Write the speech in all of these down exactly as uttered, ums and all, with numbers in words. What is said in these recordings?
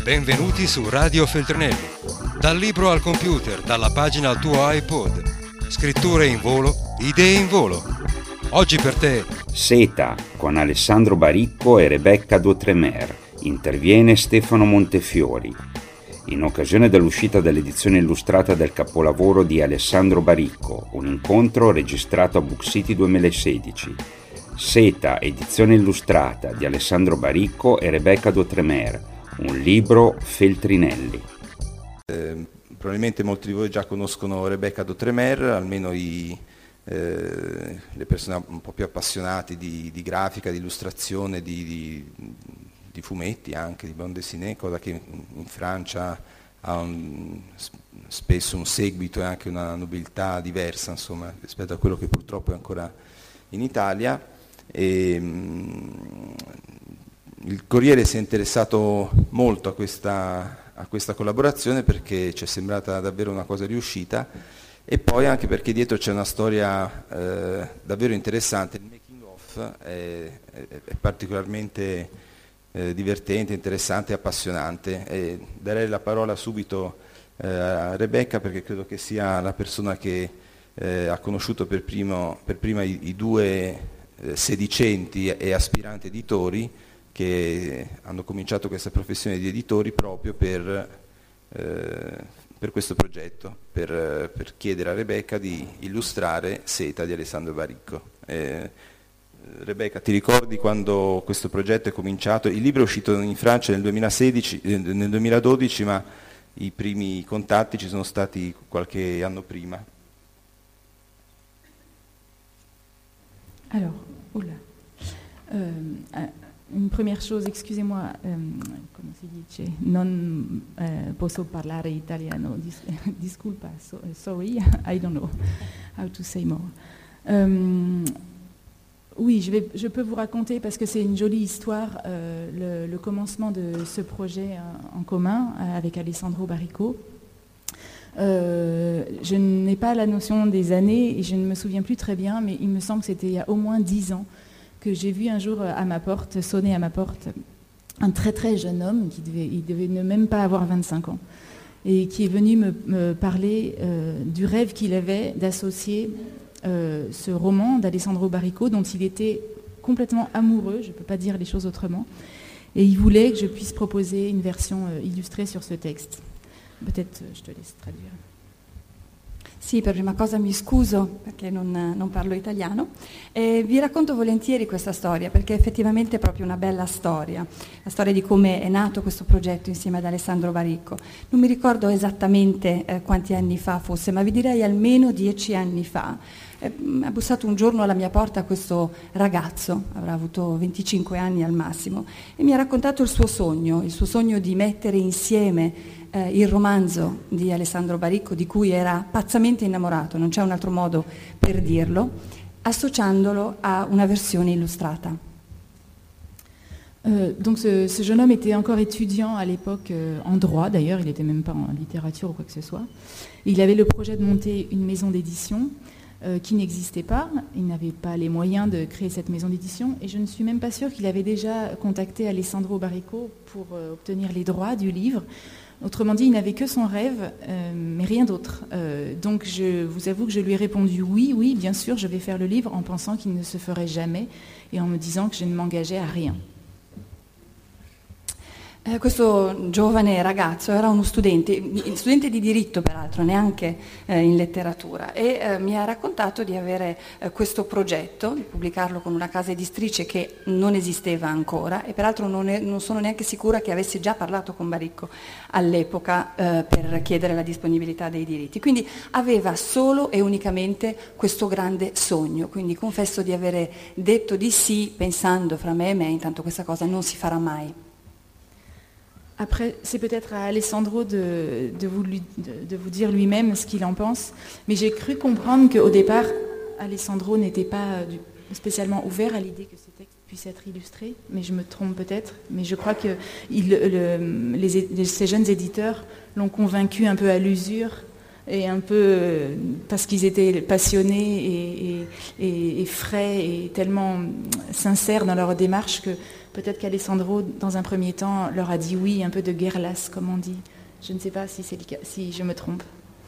Benvenuti su Radio Feltrinelli. Dal libro al computer, dalla pagina al tuo iPod. Scritture in volo, idee in volo. Oggi per te Seta con Alessandro Baricco e Rebecca Doutremer. Interviene Stefano Montefiori. In occasione dell'uscita dell'edizione illustrata del capolavoro di Alessandro Baricco, un incontro registrato a Book City duemilasedici. Seta, edizione illustrata di Alessandro Baricco e Rebecca Doutremer. Un libro Feltrinelli. Eh, probabilmente molti di voi già conoscono Rebecca Doutremer, almeno i, eh, le persone un po' più appassionate di, di grafica, di illustrazione, di, di, di fumetti anche, di bande dessinée, cosa che in Francia ha un, spesso un seguito e anche una nobiltà diversa, insomma, rispetto a quello che purtroppo è ancora in Italia. E, mh, il Corriere si è interessato molto a questa, a questa collaborazione perché ci è sembrata davvero una cosa riuscita e poi anche perché dietro c'è una storia eh, davvero interessante. Il making of è, è, è particolarmente eh, divertente, interessante e appassionante. E darei la parola subito eh, a Rebecca perché credo che sia la persona che eh, ha conosciuto per, primo, per prima i, i due eh, sedicenti e aspiranti editori che hanno cominciato questa professione di editori proprio per, eh, per questo progetto, per, per chiedere a Rebecca di illustrare Seta di Alessandro Baricco. Eh, Rebecca, ti ricordi quando questo progetto è cominciato? Il libro è uscito in Francia nel duemilasedici, nel duemiladodici, ma i primi contatti ci sono stati qualche anno prima. Alors, oula. Euh, euh, Une première chose, excusez-moi, ehm, come si dice, non eh, posso parlare italiano, dis- disculpa, so, sorry, I don't know how to say more. Um, oui, je, vais, je peux vous raconter, parce que c'est une jolie histoire, euh, le, le commencement de ce projet euh, en commun euh, avec Alessandro Baricco. Euh, je n'ai pas la notion des années et je ne me souviens plus très bien, mais il me semble que c'était il y a au moins dix ans que j'ai vu un jour à ma porte, sonner à ma porte, un très très jeune homme, qui devait, il devait ne même pas avoir vingt-cinq ans, et qui est venu me, me parler euh, du rêve qu'il avait d'associer euh, ce roman d'Alessandro Baricco, dont il était complètement amoureux, je ne peux pas dire les choses autrement, et il voulait que je puisse proposer une version euh, illustrée sur ce texte. Peut-être je te laisse traduire. Sì, per prima cosa mi scuso perché non, non parlo italiano e vi racconto volentieri questa storia perché effettivamente è proprio una bella storia, la storia di come è nato questo progetto insieme ad Alessandro Baricco. Non mi ricordo esattamente eh, quanti anni fa fosse, ma vi direi almeno dieci anni fa. Eh, ha bussato un giorno alla mia porta questo ragazzo, avrà avuto venticinque anni al massimo, e mi ha raccontato il suo sogno, il suo sogno di mettere insieme Eh, il romanzo di Alessandro Baricco, di cui era pazzamente innamorato, non c'è un altro modo per dirlo, associandolo a una versione illustrata. Euh, donc ce, ce jeune homme était encore étudiant à l'époque euh, en droit, d'ailleurs il n'était même pas en littérature ou quoi que ce soit. Il avait le projet de monter une maison d'édition euh, qui n'existait pas, il n'avait pas les moyens de créer cette maison d'édition et je ne suis même pas sûre qu'il avait déjà contacté Alessandro Baricco pour euh, obtenir les droits du livre. Autrement dit, il n'avait que son rêve, euh, mais rien d'autre. Euh, donc je vous avoue que je lui ai répondu oui, oui, bien sûr, je vais faire le livre en pensant qu'il ne se ferait jamais et en me disant que je ne m'engageais à rien. Eh, questo giovane ragazzo era uno studente, studente di diritto peraltro, neanche eh, in letteratura, e eh, mi ha raccontato di avere eh, questo progetto, di pubblicarlo con una casa editrice che non esisteva ancora e peraltro non, è, non sono neanche sicura che avesse già parlato con Baricco all'epoca eh, per chiedere la disponibilità dei diritti. Quindi aveva solo e unicamente questo grande sogno, quindi confesso di avere detto di sì pensando fra me e me, intanto questa cosa non si farà mai. Après, c'est peut-être à Alessandro de, de, vous, lui, de, de vous dire lui-même ce qu'il en pense, mais j'ai cru comprendre qu'au départ, Alessandro n'était pas du, spécialement ouvert à l'idée que ces textes puissent être illustrés, mais je me trompe peut-être, mais je crois que il, le, les, les, ces jeunes éditeurs l'ont convaincu un peu à l'usure, et un peu parce qu'ils étaient passionnés et, et, et, et frais et tellement sincères dans leur démarche que peut-être qu'Alessandro, dans un premier temps, leur a dit oui, un peu de guerlas, comme on dit. Je ne sais pas si, c'est, si je me trompe.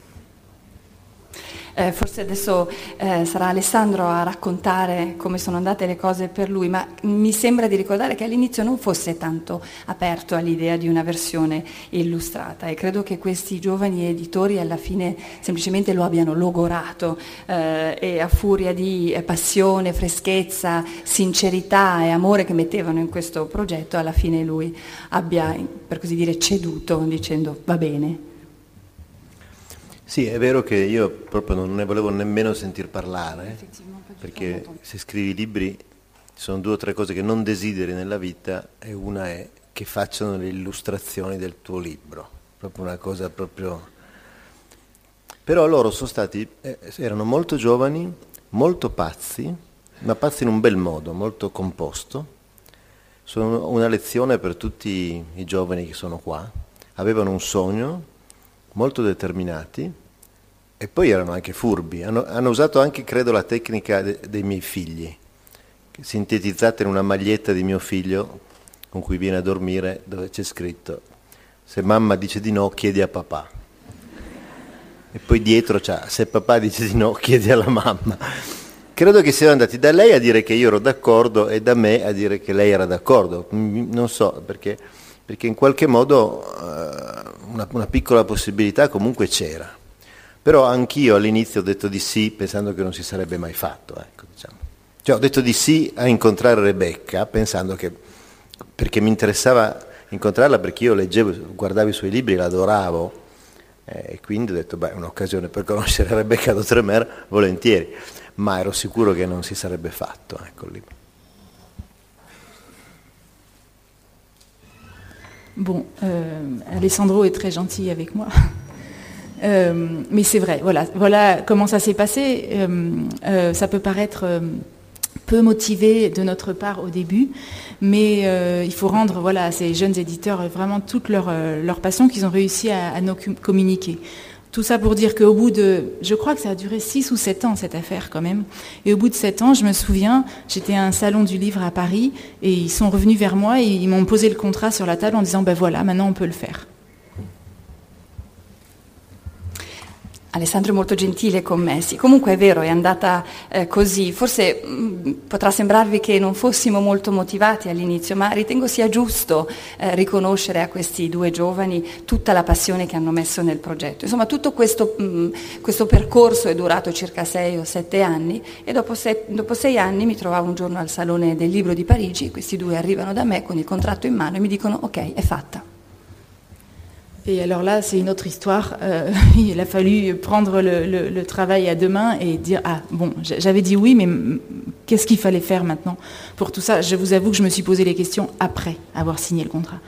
Eh, forse adesso eh, sarà Alessandro a raccontare come sono andate le cose per lui, ma mi sembra di ricordare che all'inizio non fosse tanto aperto all'idea di una versione illustrata e credo che questi giovani editori alla fine semplicemente lo abbiano logorato eh, e a furia di eh, passione, freschezza, sincerità e amore che mettevano in questo progetto, alla fine lui abbia, per così dire, ceduto dicendo va bene. Sì, è vero che io proprio non ne volevo nemmeno sentir parlare, perché se scrivi libri ci sono due o tre cose che non desideri nella vita e una è che facciano le illustrazioni del tuo libro, proprio una cosa proprio... Però loro sono stati, eh, erano molto giovani, molto pazzi, ma pazzi in un bel modo, molto composto. Sono una lezione per tutti i giovani che sono qua, avevano un sogno, molto determinati e poi erano anche furbi, hanno, hanno usato anche credo la tecnica de, dei miei figli, sintetizzata in una maglietta di mio figlio con cui viene a dormire dove c'è scritto se mamma dice di no chiedi a papà e poi dietro c'è se papà dice di no chiedi alla mamma. Credo che siano andati da lei a dire che io ero d'accordo e da me a dire che lei era d'accordo, non so perché perché in qualche modo uh, una, una piccola possibilità comunque c'era. Però anch'io all'inizio ho detto di sì pensando che non si sarebbe mai fatto. Ecco, diciamo. Cioè ho detto di sì a incontrare Rebecca pensando che, perché mi interessava incontrarla perché io leggevo, guardavo i suoi libri, la adoravo eh, e quindi ho detto beh è un'occasione per conoscere Rebecca d'Outremer volentieri, ma ero sicuro che non si sarebbe fatto. Ecco, il libro. Bon, euh, Alessandro est très gentil avec moi. Euh, mais c'est vrai, voilà, voilà comment ça s'est passé. Euh, euh, ça peut paraître euh, peu motivé de notre part au début, mais euh, il faut rendre voilà, à ces jeunes éditeurs vraiment toute leur, euh, leur passion qu'ils ont réussi à, à nous communiquer. Tout ça pour dire qu'au bout de, je crois que ça a duré six ou sept ans cette affaire quand même, et au bout de sept ans, je me souviens, j'étais à un salon du livre à Paris, et ils sont revenus vers moi et ils m'ont posé le contrat sur la table en disant ben voilà, maintenant on peut le faire. Alessandro è molto gentile con me, sì, comunque è vero, è andata eh, così, forse mh, potrà sembrarvi che non fossimo molto motivati all'inizio, ma ritengo sia giusto eh, riconoscere a questi due giovani tutta la passione che hanno messo nel progetto. Insomma, tutto questo, mh, questo percorso è durato circa sei o sette anni e dopo, se, dopo sei anni mi trovavo un giorno al Salone del Libro di Parigi, questi due arrivano da me con il contratto in mano e mi dicono ok, è fatta. Et alors là, c'est une autre histoire. Euh, il a fallu prendre le, le, le travail à deux mains et dire « Ah, bon, j'avais dit oui, mais qu'est-ce qu'il fallait faire maintenant ?» Pour tout ça, je vous avoue que je me suis posé les questions après avoir signé le contrat.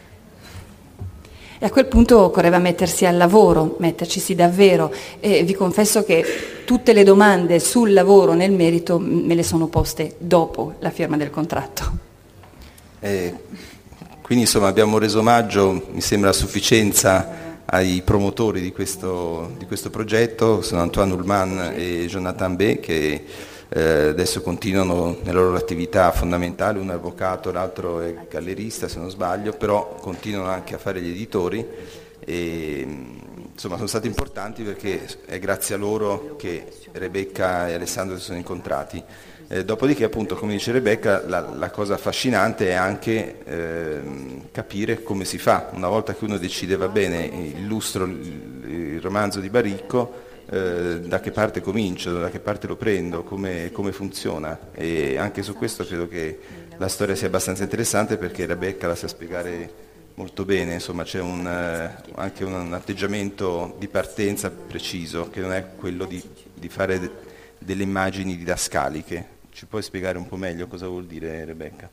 E a quel punto occorreva mettersi al lavoro, mettercisi davvero, e vi confesso che tutte le domande sul lavoro, nel merito, me le sono poste dopo la firma del contratto. Eh. Quindi insomma abbiamo reso omaggio, mi sembra a sufficienza, ai promotori di questo, di questo progetto, sono Antoine Ullman e Jonathan B, che eh, adesso continuano nella loro attività fondamentale, uno è avvocato, l'altro è gallerista se non sbaglio, però continuano anche a fare gli editori e insomma sono stati importanti perché è grazie a loro che Rebecca e Alessandro si sono incontrati. Eh, dopodiché appunto come dice Rebecca la, la cosa affascinante è anche eh, capire come si fa, una volta che uno decide va bene, illustro il, il romanzo di Baricco, eh, da che parte comincio, da che parte lo prendo, come, come funziona, e anche su questo credo che la storia sia abbastanza interessante perché Rebecca la sa spiegare molto bene, insomma c'è un, eh, anche un, un atteggiamento di partenza preciso che non è quello di, di fare de, delle immagini didascaliche. Ci puoi spiegare un po' meglio cosa vuol dire, Rebecca?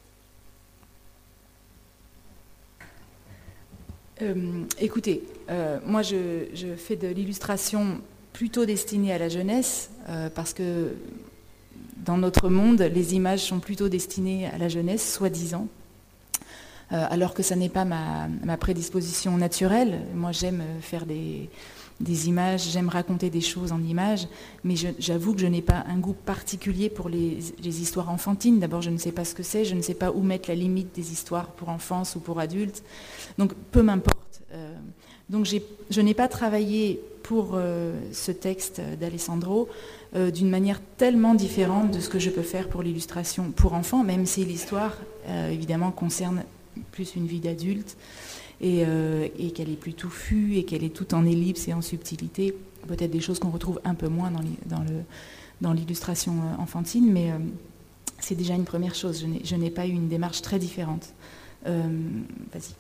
Euh, écoutez, euh, moi je, je fais de l'illustration plutôt destinée à la jeunesse, euh, parce que dans notre monde, les images sont plutôt destinées à la jeunesse, soi-disant, euh, alors que ça n'est pas ma, ma prédisposition naturelle. Moi j'aime faire des, des images, j'aime raconter des choses en images, mais je, j'avoue que je n'ai pas un goût particulier pour les, les histoires enfantines. D'abord, je ne sais pas ce que c'est, je ne sais pas où mettre la limite des histoires pour enfants ou pour adultes, donc peu m'importe. Euh, donc j'ai, je n'ai pas travaillé pour euh, ce texte d'Alessandro euh, d'une manière tellement différente de ce que je peux faire pour l'illustration pour enfants, même si l'histoire, euh, évidemment, concerne plus une vie d'adulte, et, euh, et qu'elle est plus touffue, et qu'elle est toute en ellipse et en subtilité, peut-être des choses qu'on retrouve un peu moins dans, les, dans, le, dans l'illustration enfantine, mais euh, c'est déjà une première chose. Je n'ai, je n'ai pas eu une démarche très différente. Euh, vas-y.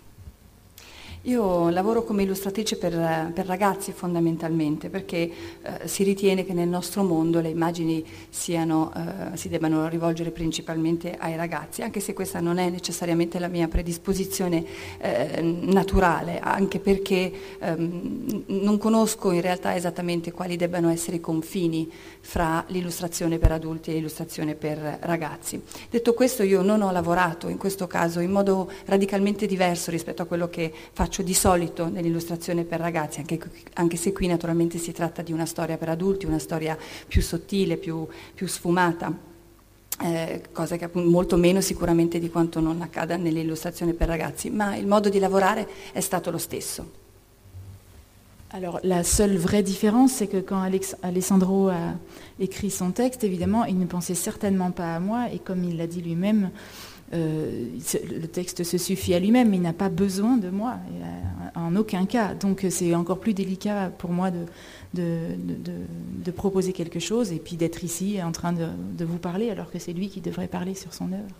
Io lavoro come illustratrice per, per ragazzi fondamentalmente, perché eh, si ritiene che nel nostro mondo le immagini siano, eh, si debbano rivolgere principalmente ai ragazzi, anche se questa non è necessariamente la mia predisposizione eh, naturale, anche perché ehm, non conosco in realtà esattamente quali debbano essere i confini fra l'illustrazione per adulti e l'illustrazione per ragazzi. Detto questo, io non ho lavorato in questo caso in modo radicalmente diverso rispetto a quello che faccio di solito nell'illustrazione per ragazzi, anche, anche se qui naturalmente si tratta di una storia per adulti, una storia più sottile, più, più sfumata, eh, cosa che appunto molto meno sicuramente di quanto non accada nell'illustrazione per ragazzi, ma il modo di lavorare è stato lo stesso. Alors la seule vraie différence, c'est que quand Alex, Alessandro a écrit son texte, évidemment, il ne pensait certainement pas à moi, et comme il l'a dit lui-même, Euh, le texte se suffit à lui-même, mais il n'a pas besoin de moi, en aucun cas. Donc c'est encore plus délicat pour moi de, de, de, de proposer quelque chose et puis d'être ici en train de, de vous parler, alors que c'est lui qui devrait parler sur son œuvre.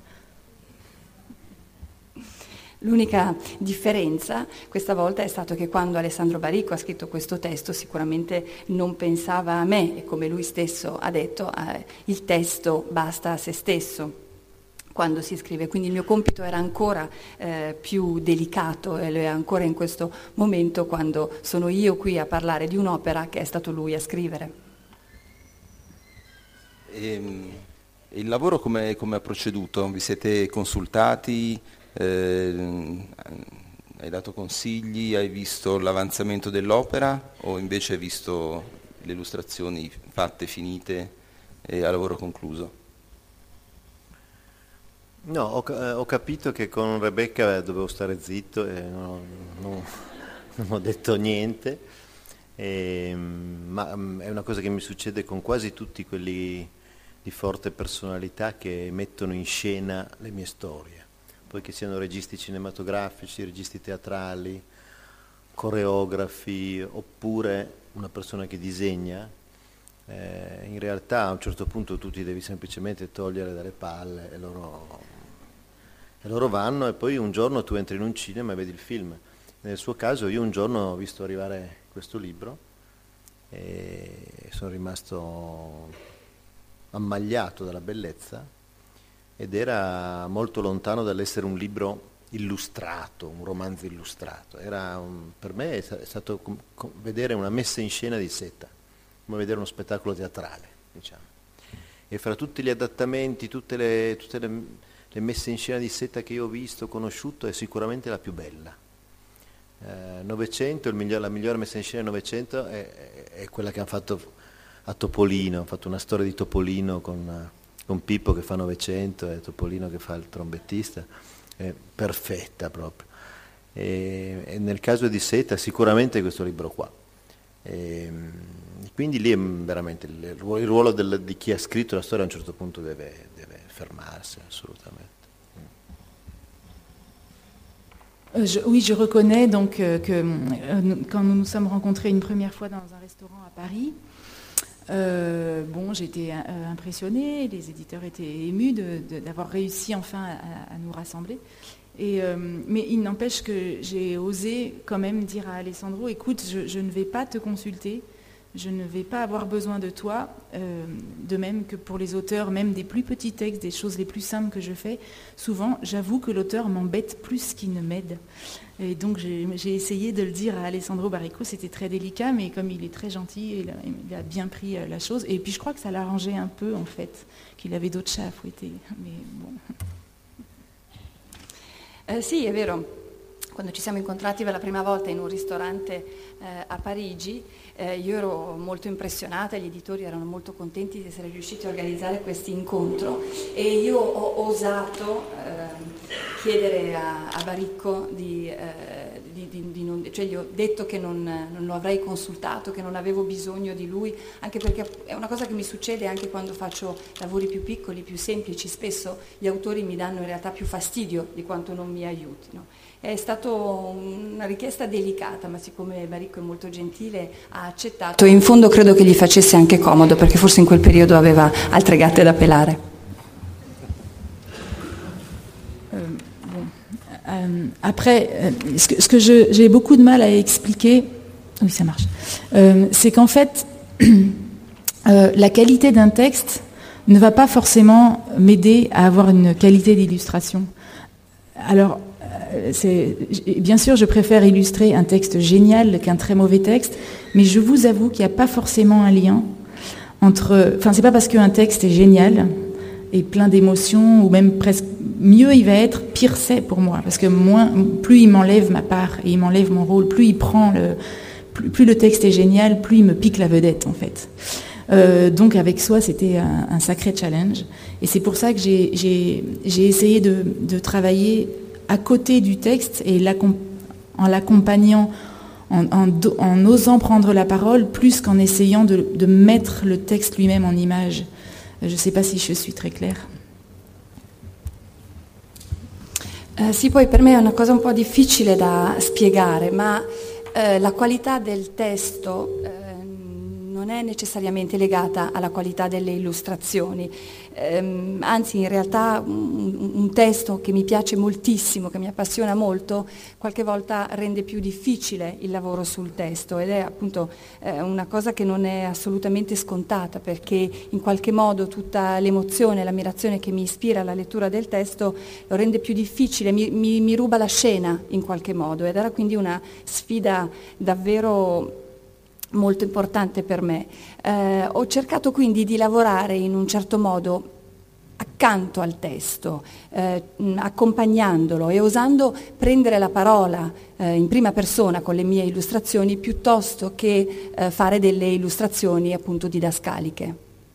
L'unica differenza questa volta è stato che quando Alessandro Baricco ha scritto questo testo sicuramente non pensava a me, e come lui stesso ha detto, eh, il testo basta a se stesso quando si scrive, quindi il mio compito era ancora eh, più delicato, e lo è ancora in questo momento quando sono io qui a parlare di un'opera che è stato lui a scrivere. E, il lavoro come, come ha proceduto? Vi siete consultati? Eh, hai dato consigli? Hai visto l'avanzamento dell'opera o invece hai visto le illustrazioni fatte, finite e a lavoro concluso? No, ho, ho capito che con Rebecca dovevo stare zitto e non, non, non ho detto niente, e, ma è una cosa che mi succede con quasi tutti quelli di forte personalità che mettono in scena le mie storie, poi che siano registi cinematografici, registi teatrali, coreografi oppure una persona che disegna. Eh, in realtà a un certo punto tu ti devi semplicemente togliere dalle palle e loro, e loro vanno, e poi un giorno tu entri in un cinema e vedi il film. Nel suo caso io un giorno ho visto arrivare questo libro e sono rimasto ammagliato dalla bellezza, ed era molto lontano dall'essere un libro illustrato, un romanzo illustrato. Era un, per me è stato com- com- vedere una messa in scena di Seta, come vedere uno spettacolo teatrale, diciamo. E fra tutti gli adattamenti, tutte le, tutte le, le messe in scena di Seta che io ho visto, conosciuto, è sicuramente la più bella. Eh, Novecento, il miglior, la migliore messa in scena del Novecento è, è quella che hanno fatto a Topolino, hanno fatto una storia di Topolino con, con Pippo che fa Novecento e Topolino che fa il trombettista, è perfetta proprio. E, e nel caso di Seta sicuramente questo libro qua. E, quindi lì è veramente il, il ruolo del, di chi ha scritto la storia a un certo punto deve, deve fermarsi assolutamente. Euh, je, oui, je reconnais donc euh, que euh, quand nous nous sommes rencontrés une première fois dans un restaurant à Paris, euh, bon, j'étais euh, impressionnée, les éditeurs étaient émus de, de, d'avoir réussi enfin à, à nous rassembler. Et, euh, mais il n'empêche que j'ai osé quand même dire à Alessandro, écoute, je, je ne vais pas te consulter, je ne vais pas avoir besoin de toi, euh, de même que pour les auteurs, même des plus petits textes, des choses les plus simples que je fais, souvent j'avoue que l'auteur m'embête plus qu'il ne m'aide. Et donc j'ai, j'ai essayé de le dire à Alessandro Baricco, c'était très délicat, mais comme il est très gentil, il a, il a bien pris la chose, et puis je crois que ça l'arrangeait un peu en fait, qu'il avait d'autres chats à fouetter, mais bon... Eh, sì, è vero. quando ci siamo incontrati per la prima volta in un ristorante eh, a Parigi, eh, io ero molto impressionata, gli editori erano molto contenti di essere riusciti a organizzare questo incontro e io ho osato eh, chiedere a, a Baricco di, eh, di, di, di non, cioè gli ho detto che non, non lo avrei consultato, che non avevo bisogno di lui, anche perché è una cosa che mi succede anche quando faccio lavori più piccoli, più semplici, spesso gli autori mi danno in realtà più fastidio di quanto non mi aiutino. È stata una richiesta delicata, ma siccome Baricco è molto gentile ha accettato e in fondo credo che gli facesse anche comodo, perché forse in quel periodo aveva altre gatte da pelare. Euh, après, euh, ce que, ce que je, j'ai beaucoup de mal à expliquer, oui ça marche, euh, c'est qu'en fait, euh, la qualité d'un texte ne va pas forcément m'aider à avoir une qualité d'illustration. Alors, euh, c'est, bien sûr, je préfère illustrer un texte génial qu'un très mauvais texte, mais je vous avoue qu'il n'y a pas forcément un lien entre... Enfin, c'est pas parce qu'un texte est génial et plein d'émotions, ou même presque mieux il va être, pire c'est pour moi, parce que moins, plus il m'enlève ma part et il m'enlève mon rôle, plus il prend le, plus, plus le texte est génial, plus il me pique la vedette en fait. Euh, donc avec soi c'était un, un sacré challenge et c'est pour ça que j'ai, j'ai, j'ai essayé de, de travailler à côté du texte et l'accom- en l'accompagnant, en, en, en osant prendre la parole plus qu'en essayant de, de mettre le texte lui-même en image. Je ne sais pas si je suis très claire. Eh, sì, poi per me è una cosa un po' difficile da spiegare, ma eh, la qualità del testo eh, non è necessariamente legata alla qualità delle illustrazioni, ehm, anzi in realtà un, un testo che mi piace moltissimo, che mi appassiona molto, qualche volta rende più difficile il lavoro sul testo ed è appunto eh, una cosa che non è assolutamente scontata, perché in qualche modo tutta l'emozione, l'ammirazione che mi ispira alla lettura del testo lo rende più difficile, mi, mi, mi ruba la scena in qualche modo ed era quindi una sfida davvero molto importante per me. Eh, ho cercato quindi di lavorare in un certo modo accanto al testo, eh, accompagnandolo e osando prendere la parola eh, in prima persona con le mie illustrazioni piuttosto che eh, fare delle illustrazioni appunto didascaliche.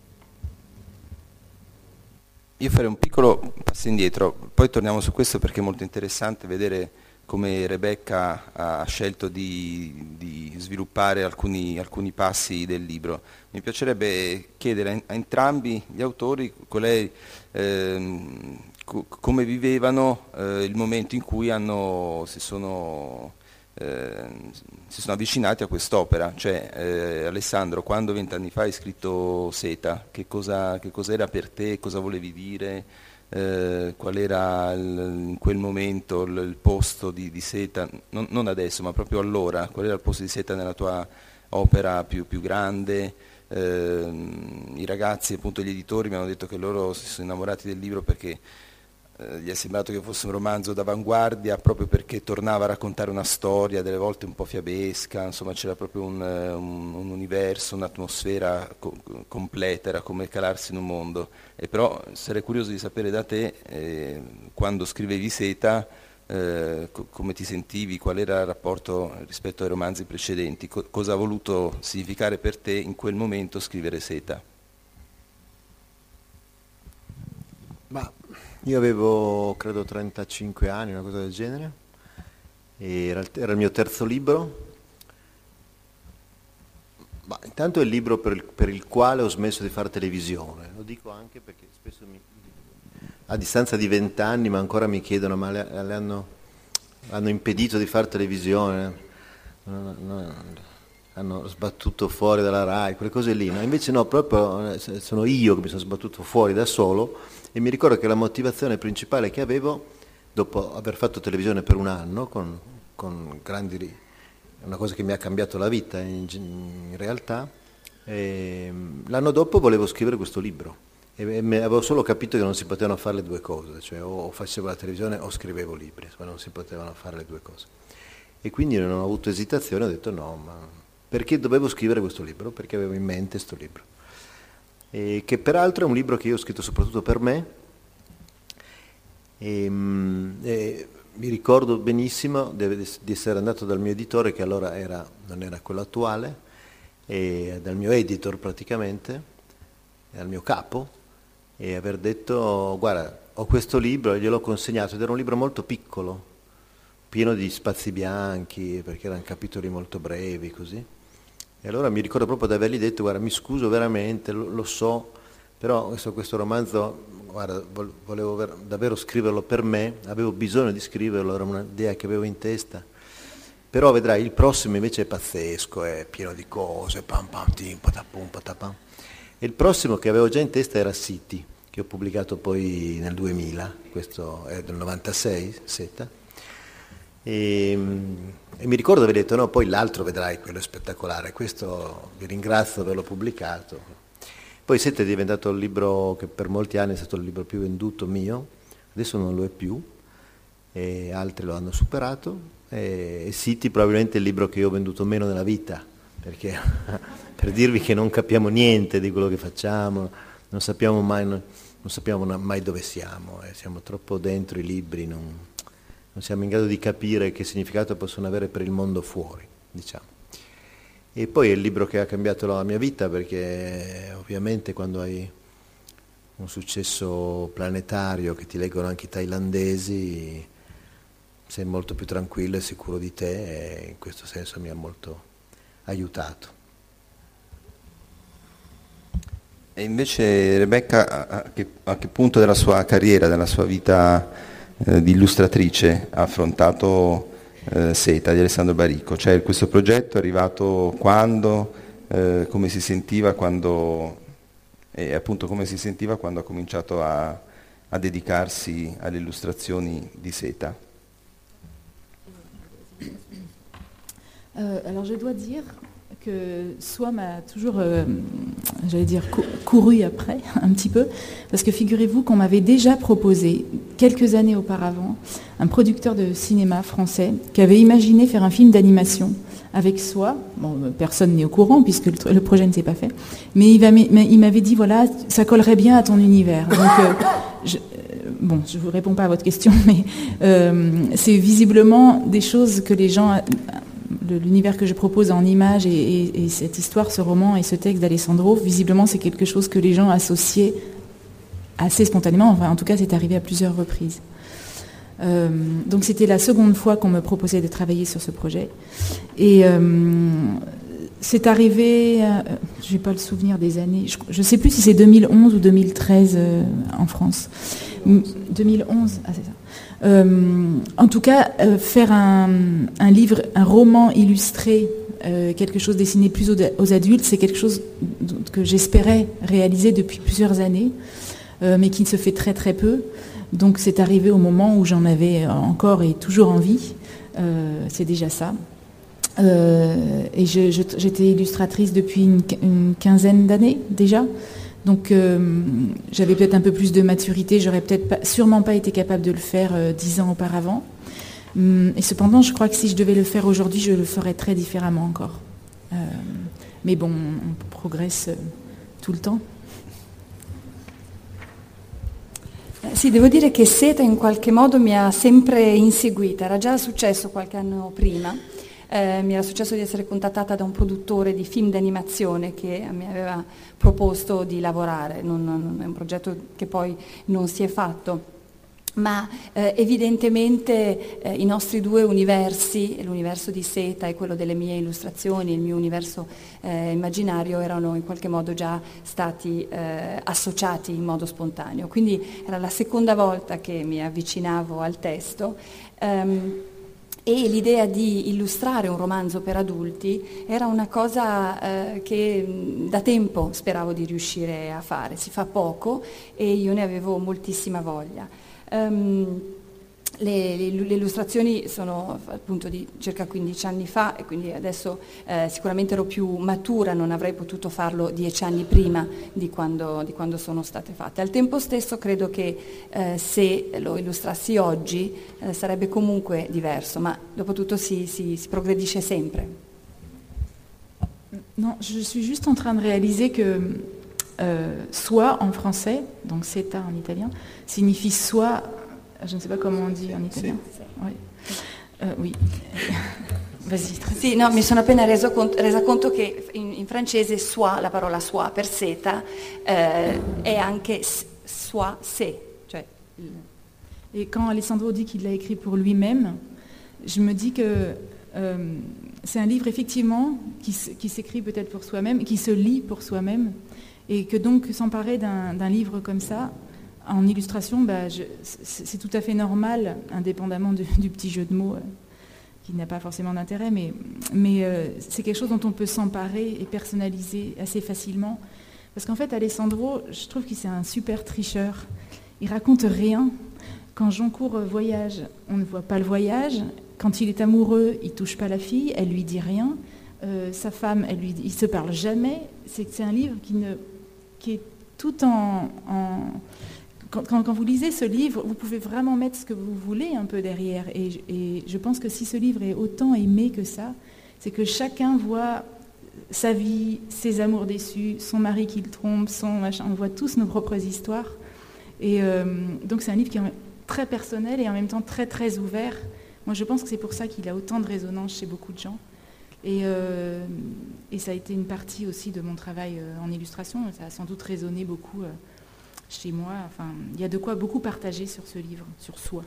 Io farei un piccolo passo indietro, poi torniamo su questo perché è molto interessante vedere come Rebecca ha scelto di, di sviluppare alcuni, alcuni passi del libro. Mi piacerebbe chiedere a entrambi gli autori qual è, ehm, co- come vivevano eh, il momento in cui hanno, si, sono, eh, si sono avvicinati a quest'opera. Cioè, eh, Alessandro, quando vent'anni fa hai scritto Seta, che cosa, che cos'era per te, cosa volevi dire? Eh, qual era il, in quel momento il, il posto di, di Seta, non, non adesso ma proprio allora, qual era il posto di Seta nella tua opera più, più grande? Eh, i ragazzi, appunto gli editori mi hanno detto che loro si sono innamorati del libro perché eh, gli è sembrato che fosse un romanzo d'avanguardia proprio perché tornava a raccontare una storia, delle volte un po' fiabesca, insomma c'era proprio un, un, un universo, un'atmosfera co- completa, era come calarsi in un mondo. E però sarei curioso di sapere da te, eh, quando scrivevi Seta, eh, co- come ti sentivi, qual era il rapporto rispetto ai romanzi precedenti, co- cosa ha voluto significare per te in quel momento scrivere Seta? Ma io avevo credo trentacinque anni, una cosa del genere, e era il, era il mio terzo libro. Ma intanto è il libro per il, per il quale ho smesso di fare televisione, lo dico anche perché spesso mi, a distanza di vent'anni ma ancora mi chiedono ma le, le hanno, hanno impedito di fare televisione, no, no, hanno sbattuto fuori dalla Rai, quelle cose lì, no? Invece no, proprio sono io che mi sono sbattuto fuori da solo e mi ricordo che la motivazione principale che avevo, dopo aver fatto televisione per un anno con, con grandi... una cosa che mi ha cambiato la vita in, in realtà, e l'anno dopo volevo scrivere questo libro e, e avevo solo capito che non si potevano fare le due cose, cioè o facevo la televisione o scrivevo libri, ma non si potevano fare le due cose. E quindi non ho avuto esitazione, ho detto no, ma perché dovevo scrivere questo libro? Perché avevo in mente questo libro. E che peraltro è un libro che io ho scritto soprattutto per me, e, e mi ricordo benissimo di, di essere andato dal mio editore, che allora era, non era quello attuale, e dal mio editor praticamente, e al mio capo, e aver detto: guarda, ho questo libro, e gliel'ho consegnato, ed era un libro molto piccolo, pieno di spazi bianchi, perché erano capitoli molto brevi, così. E allora mi ricordo proprio di avergli detto: guarda, mi scuso veramente, lo, lo so, però questo, questo romanzo, guarda, volevo ver- davvero scriverlo per me, avevo bisogno di scriverlo, era un'idea che avevo in testa, però vedrai, il prossimo invece è pazzesco, è pieno di cose, pam pam tim, patapum, patapam. E il prossimo che avevo già in testa era City, che ho pubblicato poi nel duemila, questo è del novantasei, Seta, e, e mi ricordo di aver detto: no, poi l'altro vedrai, quello è spettacolare, questo vi ringrazio di averlo pubblicato. Poi Sette è diventato il libro che per molti anni è stato il libro più venduto mio, adesso non lo è più, e altri lo hanno superato, e City probabilmente è il libro che io ho venduto meno nella vita, perché per dirvi che non capiamo niente di quello che facciamo, non sappiamo mai, non, non sappiamo mai dove siamo, eh, siamo troppo dentro i libri, non, non siamo in grado di capire che significato possono avere per il mondo fuori, diciamo. E poi è il libro che ha cambiato la mia vita, perché ovviamente quando hai un successo planetario, che ti leggono anche i thailandesi, sei molto più tranquillo e sicuro di te, e in questo senso mi ha molto aiutato. E invece Rebecca, a che, a che punto della sua carriera, della sua vita eh, di illustratrice ha affrontato Eh, Seta di Alessandro Baricco? Cioè, questo progetto è arrivato quando, eh, come si sentiva quando, e appunto come si sentiva quando ha cominciato a, a dedicarsi alle illustrazioni di Seta? Euh, alors je dois dire que Soi m'a toujours, euh, j'allais dire, cou- couru après un petit peu, parce que figurez-vous qu'on m'avait déjà proposé, quelques années auparavant, un producteur de cinéma français qui avait imaginé faire un film d'animation avec Soi. Bon, personne n'est au courant puisque le, le projet ne s'est pas fait, mais il, va, mais il m'avait dit, voilà, ça collerait bien à ton univers. Donc, euh, je, bon, je ne vous réponds pas à votre question, mais euh, c'est visiblement des choses que les gens... L'univers que je propose en images et, et, et cette histoire, ce roman et ce texte d'Alessandro, visiblement c'est quelque chose que les gens associaient assez spontanément, enfin en tout cas c'est arrivé à plusieurs reprises. Euh, donc c'était la seconde fois qu'on me proposait de travailler sur ce projet. Et euh, c'est arrivé, euh, je n'ai pas le souvenir des années, je ne sais plus si c'est deux mille onze ou deux mille treize euh, en France. deux mille onze, ah c'est ça. Euh, en tout cas, euh, faire un, un livre, un roman illustré, euh, quelque chose destiné plus aux, aux adultes, c'est quelque chose que j'espérais réaliser depuis plusieurs années, euh, mais qui ne se fait très très peu. Donc c'est arrivé au moment où j'en avais encore et toujours envie. Euh, c'est déjà ça. Euh, et je, je, j'étais illustratrice depuis une, une quinzaine d'années déjà. Donc euh, j'avais peut-être un peu plus de maturité, j'aurais peut-être pas, sûrement pas été capable de le faire euh, dix ans auparavant. Hum, et cependant, je crois que si je devais le faire aujourd'hui, je le ferais très différemment encore. Euh, mais bon, on progresse euh, tout le temps. Sì, devo dire che Seta in qualche modo mi ha sempre inseguita, era già successo qualche anno prima. Eh, mi era successo di essere contattata da un produttore di film d'animazione che mi aveva proposto di lavorare, non, non, è un progetto che poi non si è fatto, ma eh, evidentemente eh, i nostri due universi, l'universo di Seta e quello delle mie illustrazioni, il mio universo eh, immaginario, erano in qualche modo già stati eh, associati in modo spontaneo. Quindi era la seconda volta che mi avvicinavo al testo. Um, E l'idea di illustrare un romanzo per adulti era una cosa eh, che da tempo speravo di riuscire a fare. Si fa poco e io ne avevo moltissima voglia. Um, le, le, le illustrazioni sono appunto di circa quindici anni fa e quindi adesso eh, sicuramente ero più matura, non avrei potuto farlo dieci anni prima di quando, di quando sono state fatte. Al tempo stesso credo che eh, se lo illustrassi oggi eh, sarebbe comunque diverso, ma dopo tutto si, si, si progredisce sempre. Non, je suis juste en train de réaliser que euh, Soi en français, donc Seta en italien, signifie soit je ne sais pas comment on dit en italien. Sì. Oui. Euh, oui. Vas-y. Sì, no, mi sono appena reso conto, resa conto che in, in francese soie, la parola soie per seta, eh, è anche soie, c'est. Cioè, Et quand Alessandro dit qu'il l'a écrit pour lui-même, je me dis que euh, c'est un livre effectivement qui, qui s'écrit peut-être pour soi-même, qui se lit pour soi-même, et que donc s'emparer d'un, d'un livre comme ça, en illustration, bah, je, c'est, c'est tout à fait normal, indépendamment du, du petit jeu de mots euh, qui n'a pas forcément d'intérêt, mais, mais euh, c'est quelque chose dont on peut s'emparer et personnaliser assez facilement. Parce qu'en fait, Alessandro, je trouve qu'il c'est un super tricheur. Il raconte rien. Quand Joncourt voyage, on ne voit pas le voyage. Quand il est amoureux, il touche pas la fille, elle lui dit rien. Euh, sa femme, elle lui, il se parle jamais. C'est que c'est un livre qui ne, qui est tout en, en quand, quand, quand vous lisez ce livre, vous pouvez vraiment mettre ce que vous voulez un peu derrière. Et, et je pense que si ce livre est autant aimé que ça, c'est que chacun voit sa vie, ses amours déçus, son mari qui le trompe, son machin. On voit tous nos propres histoires. Et euh, donc c'est un livre qui est très personnel et en même temps très très ouvert. Moi je pense que c'est pour ça qu'il a autant de résonance chez beaucoup de gens. Et, euh, et ça a été une partie aussi de mon travail euh, en illustration. Ça a sans doute résonné beaucoup euh, chez moi. Enfin, il y a de quoi beaucoup partager sur ce livre, sur soi.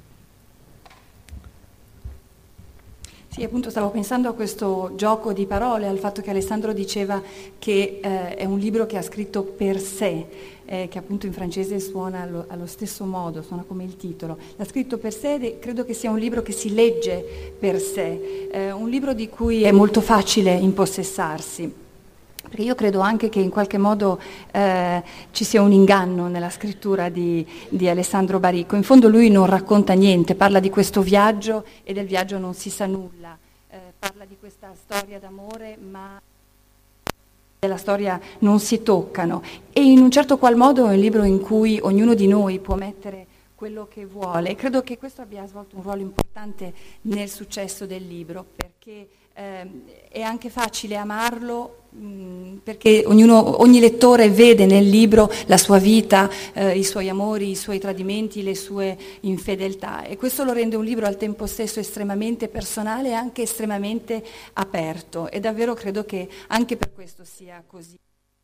Sì, appunto stavo pensando a questo gioco di parole, al fatto che Alessandro diceva che eh, è un libro che ha scritto per sé, eh, che appunto in francese suona allo, allo stesso modo, suona come il titolo. L'ha scritto per sé e credo che sia un libro che si legge per sé, eh, un libro di cui è molto facile impossessarsi. Perché io credo anche che in qualche modo eh, ci sia un inganno nella scrittura di, di Alessandro Baricco. In fondo lui non racconta niente, parla di questo viaggio e del viaggio non si sa nulla. Eh, parla di questa storia d'amore, ma della storia non si toccano. E in un certo qual modo è un libro in cui ognuno di noi può mettere quello che vuole. E credo che questo abbia svolto un ruolo importante nel successo del libro, perché eh, è anche facile amarlo, mh, perché ognuno, ogni lettore vede nel libro la sua vita, eh, i suoi amori, i suoi tradimenti, le sue infedeltà, e questo lo rende un libro al tempo stesso estremamente personale e anche estremamente aperto, e davvero credo che anche per questo sia così.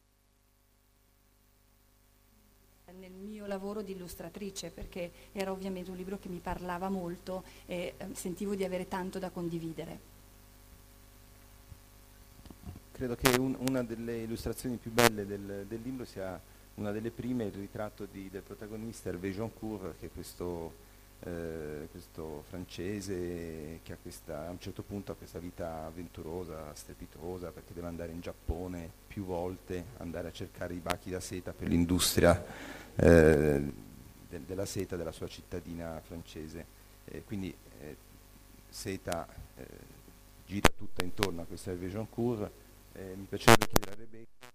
Nel mio lavoro di illustratrice, perché era ovviamente un libro che mi parlava molto e eh, sentivo di avere tanto da condividere. Credo che un, una delle illustrazioni più belle del, del libro sia una delle prime, il ritratto di, del protagonista Hervé Joncourt, che è questo, eh, questo francese che ha questa, a un certo punto ha questa vita avventurosa, strepitosa, perché deve andare in Giappone più volte, andare a cercare i bachi da seta per l'industria eh, de, della seta della sua cittadina francese. Eh, quindi eh, seta eh, gira tutta intorno a questo Hervé Joncourt. Eh, mi piacerebbe chiedere a Rebecca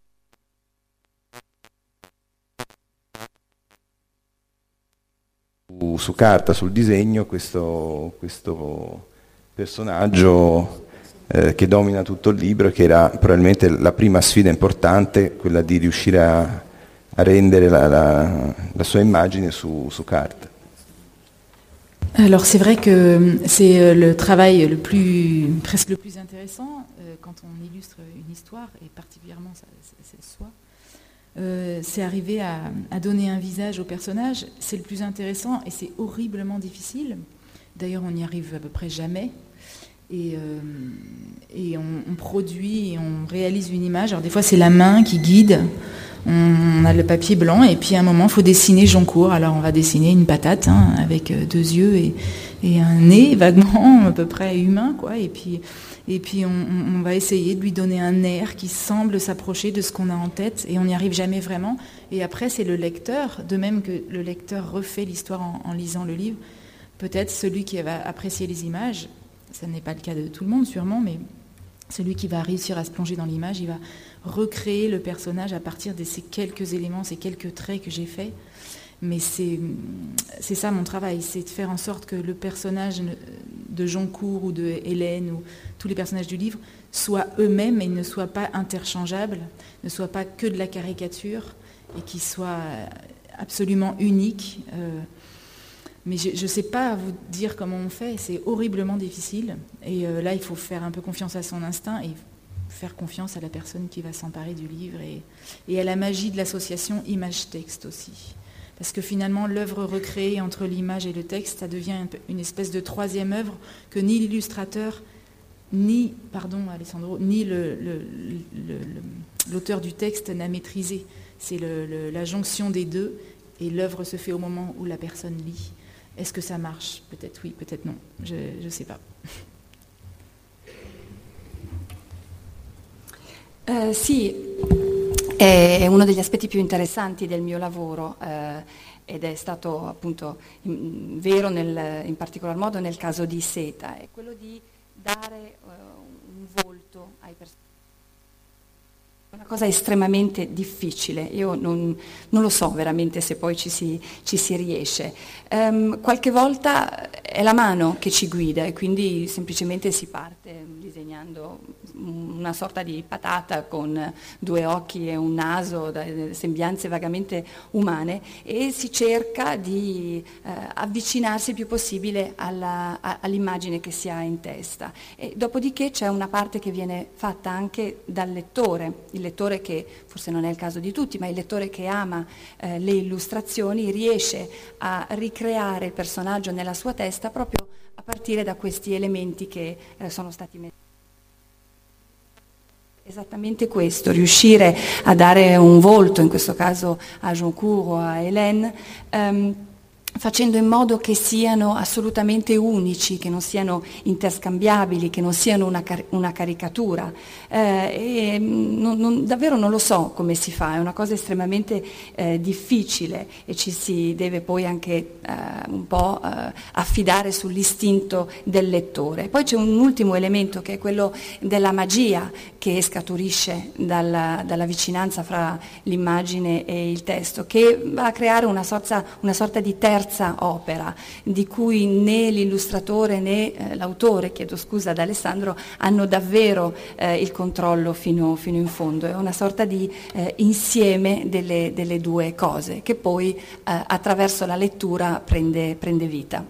su, su carta, sul disegno, questo, questo personaggio eh, che domina tutto il libro, che era probabilmente la prima sfida importante, quella di riuscire a, a rendere la, la, la sua immagine su, su carta. Alors c'est vrai que c'est le travail le plus, presque le plus intéressant euh, quand on illustre une histoire, et particulièrement c'est soi, euh, c'est arriver à, à donner un visage au personnage. C'est le plus intéressant et c'est horriblement difficile. D'ailleurs on n'y arrive à peu près jamais. Et, euh, et on, on produit, et on réalise une image. Alors des fois c'est la main qui guide. On a le papier blanc et puis à un moment il faut dessiner Joncourt. Alors on va dessiner une patate hein, avec deux yeux et, et un nez vaguement à peu près humain quoi. Et puis, et puis on, on va essayer de lui donner un air qui semble s'approcher de ce qu'on a en tête, et on n'y arrive jamais vraiment. Et après c'est le lecteur, de même que le lecteur refait l'histoire en, en lisant le livre. Peut-être celui qui va apprécier les images, ça n'est pas le cas de tout le monde sûrement, mais celui qui va réussir à se plonger dans l'image, il va recréer le personnage à partir de ces quelques éléments, ces quelques traits que j'ai faits. Mais c'est, c'est ça mon travail, c'est de faire en sorte que le personnage de Joncourt ou de Hélène ou tous les personnages du livre soient eux-mêmes et ne soient pas interchangeables, ne soient pas que de la caricature, et qu'ils soient absolument uniques. Euh, Mais je ne sais pas vous dire comment on fait, c'est horriblement difficile. Et euh, là, il faut faire un peu confiance à son instinct et faire confiance à la personne qui va s'emparer du livre et, et à la magie de l'association image-texte aussi. Parce que finalement, l'œuvre recréée entre l'image et le texte, ça devient une espèce de troisième œuvre que ni l'illustrateur, ni, pardon Alessandro, ni le, le, le, le, l'auteur du texte n'a maîtrisé. C'est le, le, la jonction des deux et l'œuvre se fait au moment où la personne lit. Est-ce que ça marche? Peut-être oui, peut-être non, je ne sais pas. Uh, sì, è uno degli aspetti più interessanti del mio lavoro eh, ed è stato appunto in, vero nel, in particolar modo nel caso di Seta, è quello di dare uh, un volto ai personaggi. È una cosa estremamente difficile, io non, non lo so veramente se poi ci si, ci si riesce. Um, qualche volta è la mano che ci guida e quindi semplicemente si parte disegnando una sorta di patata con due occhi e un naso, sembianze vagamente umane, e si cerca di eh, avvicinarsi il più possibile alla, a, all'immagine che si ha in testa. E dopodiché c'è una parte che viene fatta anche dal lettore, il lettore che, forse non è il caso di tutti, ma il lettore che ama eh, le illustrazioni riesce a ricreare il personaggio nella sua testa proprio a partire da questi elementi che eh, sono stati messi. Esattamente questo, riuscire a dare un volto, in questo caso a Joncourt o a Hélène, ehm, facendo in modo che siano assolutamente unici, che non siano interscambiabili, che non siano una, car- una caricatura. Eh, e non, non, davvero non lo so come si fa, è una cosa estremamente eh, difficile e ci si deve poi anche eh, un po' eh, affidare sull'istinto del lettore. Poi c'è un ultimo elemento che è quello della magia che scaturisce dalla, dalla vicinanza fra l'immagine e il testo, che va a creare una sorta, una sorta di terza opera di cui né l'illustratore né eh, l'autore, chiedo scusa ad Alessandro, hanno davvero eh, il controllo fino, fino in fondo. È una sorta di eh, insieme delle, delle due cose che poi eh, attraverso la lettura prende, prende vita.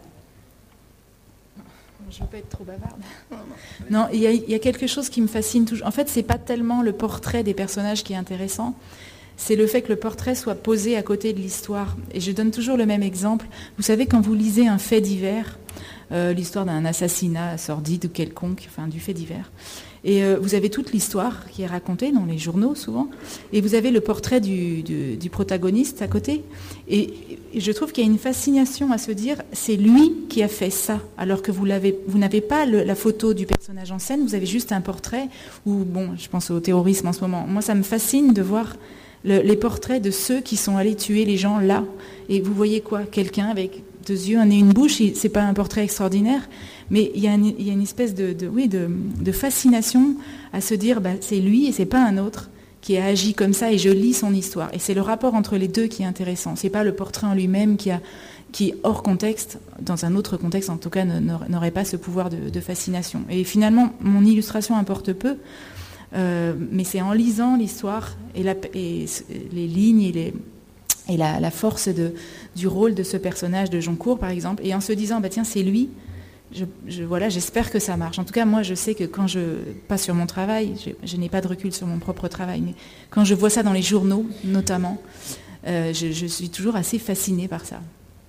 Je ne veux pas être trop bavarde. Non, il y, a, il y a quelque chose qui me fascine toujours. En fait, c'est pas tellement le portrait des personnages qui est intéressant, c'est le fait que le portrait soit posé à côté de l'histoire. Et je donne toujours le même exemple. Vous savez, quand vous lisez un fait divers, euh, l'histoire d'un assassinat sordide ou quelconque, enfin du fait divers, et euh, vous avez toute l'histoire qui est racontée dans les journaux souvent, et vous avez le portrait du, du, du protagoniste à côté. Et, et je trouve qu'il y a une fascination à se dire, c'est lui qui a fait ça, alors que vous, l'avez, vous n'avez pas le, la photo du personnage en scène, vous avez juste un portrait, ou bon, je pense au terrorisme en ce moment. Moi, ça me fascine de voir Le, les portraits de ceux qui sont allés tuer les gens là. Et vous voyez quoi? Quelqu'un avec deux yeux, un nez, une bouche, c'est pas un portrait extraordinaire, mais il y a une, il y a une espèce de, de, oui, de, de fascination à se dire bah, c'est lui et c'est pas un autre qui a agi comme ça et je lis son histoire. Et c'est le rapport entre les deux qui est intéressant. C'est pas le portrait en lui-même qui, a, qui hors contexte, dans un autre contexte en tout cas, n'aurait pas ce pouvoir de, de fascination. Et finalement, mon illustration importe peu. Euh, mais c'est en lisant l'histoire et, la, et les lignes et, les, et la, la force de, du rôle de ce personnage de Joncourt par exemple, et en se disant bah tiens c'est lui, je, je, voilà, j'espère que ça marche. En tout cas moi je sais que quand je, pas sur mon travail, je, je n'ai pas de recul sur mon propre travail, mais quand je vois ça dans les journaux notamment, euh, je, je suis toujours assez fascinée par ça.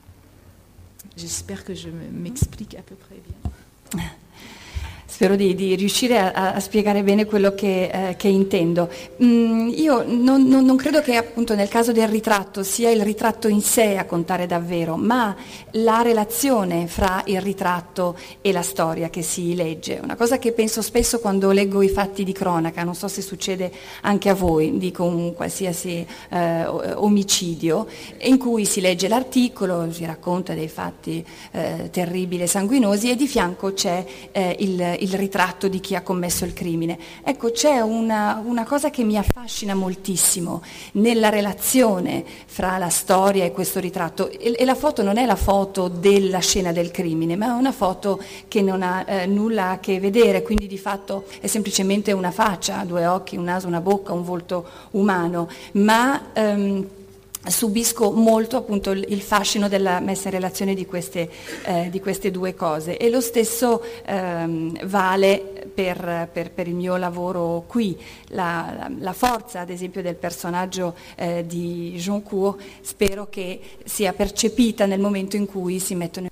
J'espère que je m'explique à peu près bien. Spero di, di riuscire a, a spiegare bene quello che, eh, che intendo. Mm, io non, non, non credo che appunto nel caso del ritratto sia il ritratto in sé a contare davvero, ma la relazione fra il ritratto e la storia che si legge. Una cosa che penso spesso quando leggo i fatti di cronaca, non so se succede anche a voi, dico un qualsiasi eh, omicidio, in cui si legge l'articolo, si racconta dei fatti eh, terribili e sanguinosi e di fianco c'è eh, il il ritratto di chi ha commesso il crimine. Ecco, c'è una, una cosa che mi affascina moltissimo nella relazione fra la storia e questo ritratto, e, e la foto non è la foto della scena del crimine, ma è una foto che non ha eh, nulla a che vedere, quindi di fatto è semplicemente una faccia, due occhi, un naso, una bocca, un volto umano, ma ehm, subisco molto appunto il, il fascino della messa in relazione di queste, eh, di queste due cose, e lo stesso ehm, vale per, per, per il mio lavoro qui. La, la, la forza ad esempio del personaggio eh, di Joncourt spero che sia percepita nel momento in cui si mettono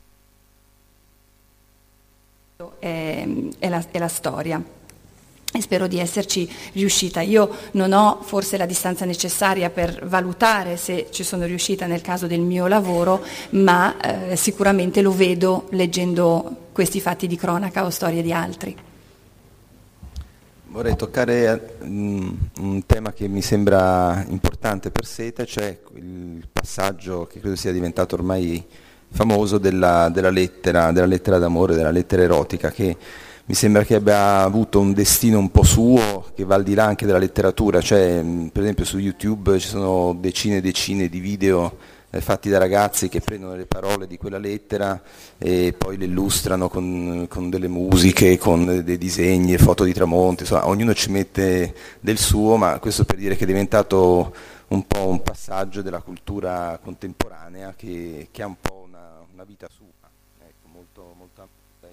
in è, è, la, è la storia. E spero di esserci riuscita. Io non ho forse la distanza necessaria per valutare se ci sono riuscita nel caso del mio lavoro, ma eh, sicuramente lo vedo leggendo questi fatti di cronaca o storie di altri. Vorrei toccare um, un tema che mi sembra importante per Seta, cioè il passaggio che credo sia diventato ormai famoso della, della lettera, della lettera d'amore, della lettera erotica, che mi sembra che abbia avuto un destino un po' suo, che va al di là anche della letteratura. Cioè, per esempio su YouTube ci sono decine e decine di video eh, fatti da ragazzi che prendono le parole di quella lettera e poi le illustrano con, con delle musiche, con dei disegni, foto di tramonti, insomma, ognuno ci mette del suo, ma questo per dire che è diventato un po' un passaggio della cultura contemporanea che, che ha un po' una, una vita sua, ecco, molto, molto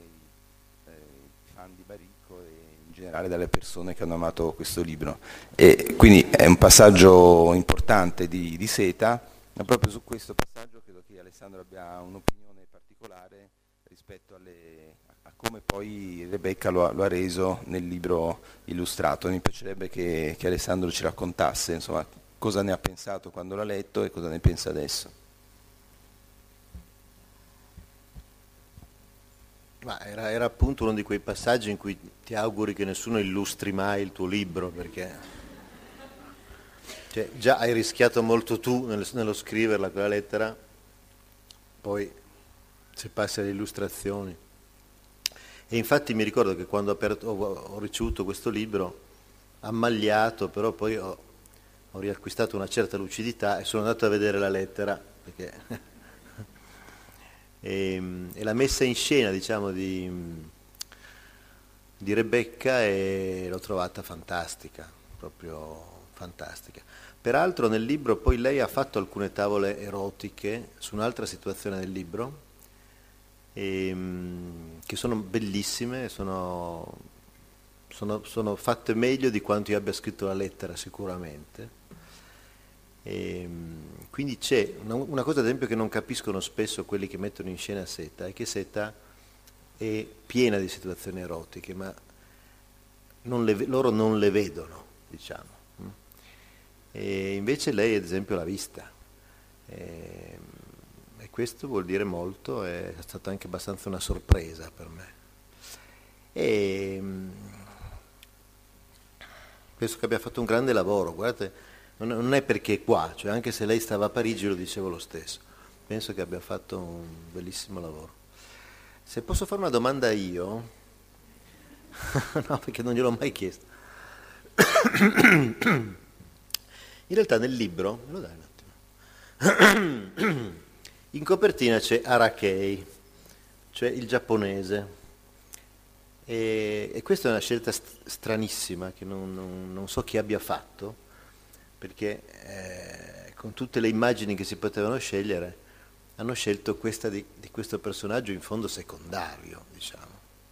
fan di Baricco e in generale dalle persone che hanno amato questo libro. E quindi è un passaggio importante di, di Seta, ma proprio su questo passaggio credo che Alessandro abbia un'opinione particolare rispetto alle, a come poi Rebecca lo ha, lo ha reso nel libro illustrato. Mi piacerebbe che, che Alessandro ci raccontasse, insomma, cosa ne ha pensato quando l'ha letto e cosa ne pensa adesso. Ma era, era appunto uno di quei passaggi in cui ti auguri che nessuno illustri mai il tuo libro, perché cioè, già hai rischiato molto tu nel, nello scriverla quella lettera, poi se passi alle illustrazioni. E infatti mi ricordo che quando ho, aperto, ho, ho ricevuto questo libro, ammagliato, però poi ho, ho riacquistato una certa lucidità e sono andato a vedere la lettera, perché E, e la messa in scena, diciamo, di, di Rebecca e l'ho trovata fantastica, proprio fantastica. Peraltro nel libro poi lei ha fatto alcune tavole erotiche su un'altra situazione del libro, e, che sono bellissime, sono, sono, sono fatte meglio di quanto io abbia scritto la lettera sicuramente. E quindi c'è una, una cosa ad esempio che non capiscono spesso quelli che mettono in scena Seta, è che Seta è piena di situazioni erotiche, ma non le, loro non le vedono, diciamo. E invece lei ad esempio l'ha vista, e, e questo vuol dire molto, è stata anche abbastanza una sorpresa per me. E penso che abbia fatto un grande lavoro, guardate. Non è perché è qua, cioè anche se lei stava a Parigi lo dicevo lo stesso. Penso che abbia fatto un bellissimo lavoro. Se posso fare una domanda io, no, perché non gliel'ho mai chiesto. In realtà nel libro, me lo dai un attimo, in copertina c'è Arakei, cioè il giapponese, e, e questa è una scelta st- stranissima che non, non, non so chi abbia fatto, perché eh, con tutte le immagini che si potevano scegliere hanno scelto questa di, di questo personaggio in fondo secondario, diciamo.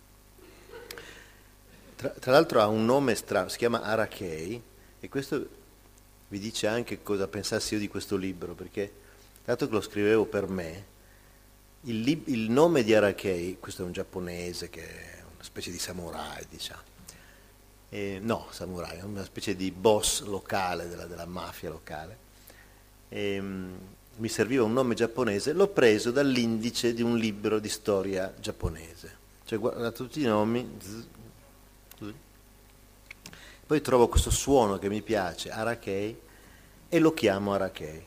Tra, tra l'altro ha un nome strano, si chiama Arakei, e questo vi dice anche cosa pensassi io di questo libro, perché dato che lo scrivevo per me, il, lib- il nome di Arakei, questo è un giapponese che è una specie di samurai, diciamo. Eh, no, samurai, è una specie di boss locale, della, della mafia locale. E, um, mi serviva un nome giapponese, l'ho preso dall'indice di un libro di storia giapponese. Cioè, guarda tutti i nomi, zzz, poi trovo questo suono che mi piace, Arakei, e lo chiamo Arakei.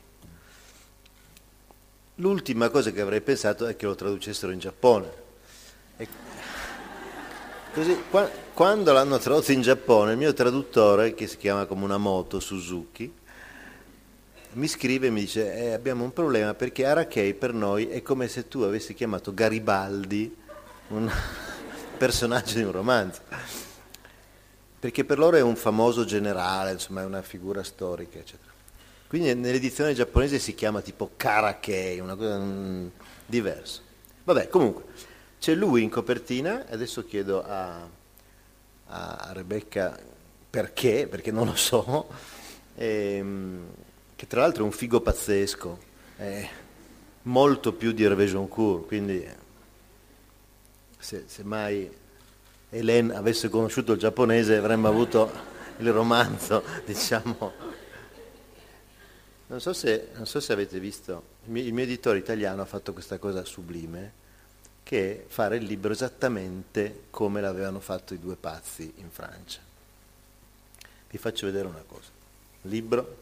L'ultima cosa che avrei pensato è che lo traducessero in Giappone. E, così, qua, quando l'hanno tradotto in Giappone, il mio traduttore, che si chiama come una moto, Suzuki, mi scrive e mi dice eh, abbiamo un problema perché Arakei per noi è come se tu avessi chiamato Garibaldi un personaggio di un romanzo, perché per loro è un famoso generale, insomma è una figura storica, eccetera. Quindi nell'edizione giapponese si chiama tipo Karakei, una cosa mm, diversa. Vabbè, comunque, c'è lui in copertina, adesso chiedo a, a Rebecca perché, perché non lo so, ehm, che tra l'altro è un figo pazzesco, è molto più di Hervé Joncourt, quindi se, se mai Hélène avesse conosciuto il giapponese avremmo avuto il romanzo, diciamo. Non so se, non so se avete visto, il mio, il mio editore italiano ha fatto questa cosa sublime, che è fare il libro esattamente come l'avevano fatto i due pazzi in Francia. Vi faccio vedere una cosa. Libro.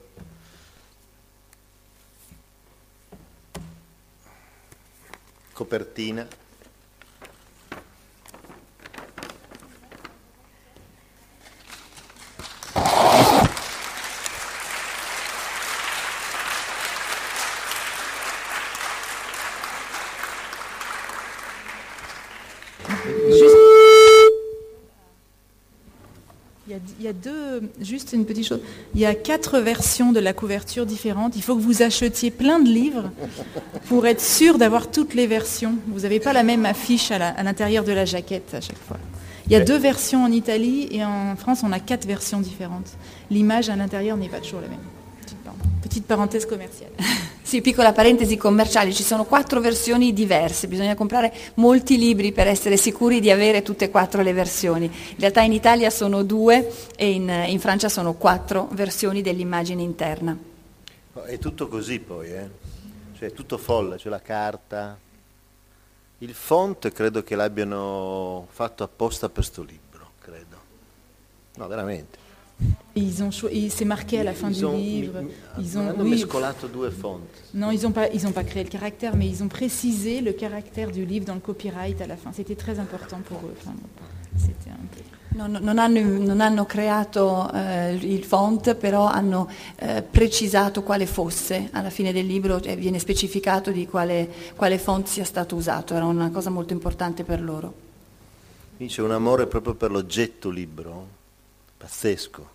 Copertina. Il y a deux, juste une petite chose, il y a quatre versions de la couverture différentes. Il faut que vous achetiez plein de livres pour être sûr d'avoir toutes les versions. Vous n'avez pas la même affiche à, la, à l'intérieur de la jaquette à chaque fois. Il y a deux versions en Italie et en France on a quatre versions différentes. L'image à l'intérieur n'est pas toujours la même. Petite parenthèse commerciale. Sì, piccola parentesi commerciale, ci sono quattro versioni diverse, bisogna comprare molti libri per essere sicuri di avere tutte e quattro le versioni. In realtà in Italia sono due e in, in Francia sono quattro versioni dell'immagine interna. È tutto così poi, eh? Cioè è tutto folle, c'è la carta. Il font credo che l'abbiano fatto apposta per sto libro, credo. No, veramente. Ils ont cho- et c'est marqué à la fin Ils du ont, livre. mi, Ils ont hanno oui, mescolato due font. Non, ils n'ont pas, ils ont pas créé le caractère, mais ils ont précisé le caractère du livre dans le copyright à la fin. C'était très important pour eux. Enfin, c'était un peu... Non, non, hanno, non hanno creato eh, il font, però hanno eh, precisato quale fosse. Alla fine del libro eh, viene specificato di quale, quale font sia stato usato. Era una cosa molto importante per loro. Quindi c'è un amore proprio per l'oggetto libro, pazzesco.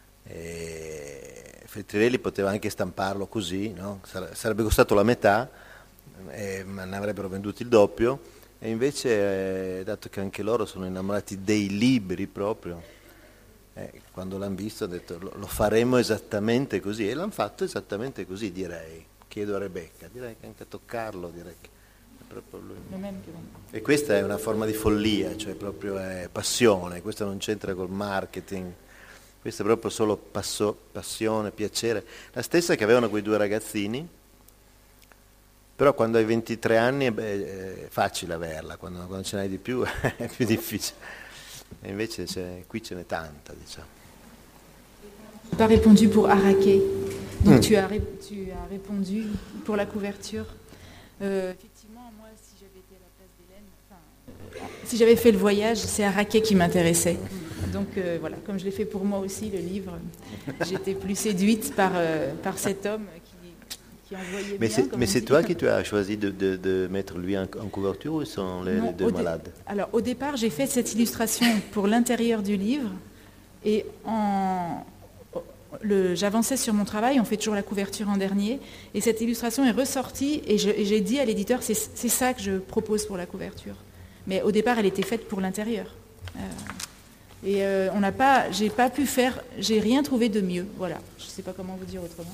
E Feltrinelli poteva anche stamparlo così, no? Sarebbe costato la metà, eh, ma ne avrebbero venduti il doppio, e invece, eh, dato che anche loro sono innamorati dei libri proprio, eh, quando l'hanno visto hanno detto lo, lo faremo esattamente così, e l'hanno fatto esattamente così, direi. Chiedo a Rebecca, direi che anche a toccarlo, direi che è proprio lui. E questa è una forma di follia, cioè proprio è passione, questo non c'entra col marketing. Questo è proprio solo passo, passione, piacere, la stessa che avevano quei due ragazzini, però quando hai ventitré anni è, beh, è facile averla, quando, quando ce n'hai di più è più difficile, e invece c'è, qui ce n'è tanta, diciamo. Tu n'as pas répondu pour Araké, donc mm. tu, as ré- tu as répondu pour la couverture. Euh, effectivement, moi, si j'avais été à la place d'Hélène, enfin, si j'avais fait le voyage, c'est Araké qui m'intéressait. Donc euh, voilà, comme je l'ai fait pour moi aussi, le livre, j'étais plus séduite par, euh, par cet homme qui, qui envoyait mais bien. C'est, mais c'est toi qui tu as choisi de, de, de mettre lui en, en couverture ou sont les, non, les deux dé- malades? Alors au départ, j'ai fait cette illustration pour l'intérieur du livre et en, le, j'avançais sur mon travail, on fait toujours la couverture en dernier, et cette illustration est ressortie et, je, et j'ai dit à l'éditeur, c'est, c'est ça que je propose pour la couverture. Mais au départ, elle était faite pour l'intérieur. Euh, Et euh, on n'a pas, j'ai pas pu faire, j'ai rien trouvé de mieux. Voilà, je ne sais pas comment vous dire autrement.